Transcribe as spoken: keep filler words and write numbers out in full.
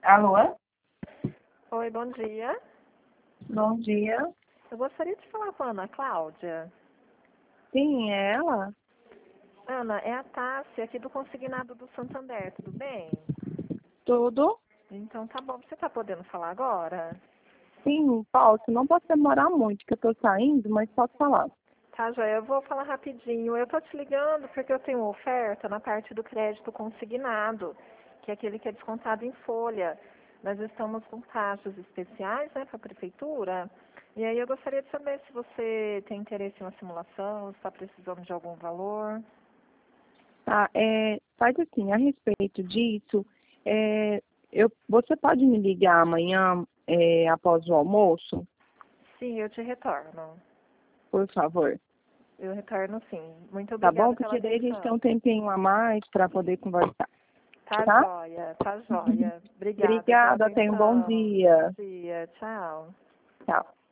Alô? Oi, bom dia. Bom dia. Eu gostaria de falar com a Ana Cláudia. Sim, é ela? Ana, é a Tássia aqui do Consignado do Santander, tudo bem? Tudo? Então tá bom, você tá podendo falar agora? Sim, posso. Não posso demorar muito, que eu tô saindo, mas posso falar. Tá, joia, eu vou falar rapidinho. Eu tô te ligando porque eu tenho uma oferta na parte do crédito consignado, que é aquele que é descontado em folha. Nós estamos com taxas especiais, né, para a prefeitura. E aí eu gostaria de saber se você tem interesse em uma simulação, se está precisando de algum valor. Tá, é, faz assim, a respeito disso, é, eu, você pode me ligar amanhã, é, após o almoço, Sim, eu te retorno. por favor? Eu retorno sim. Muito Tá bom? obrigada pela Porque daí a gente tem um atenção. tempinho a mais para poder conversar, Tá tá? joia, tá joia. Obrigada pela Obrigada, tenha um bom atenção. Bom dia. dia, tchau. Tchau.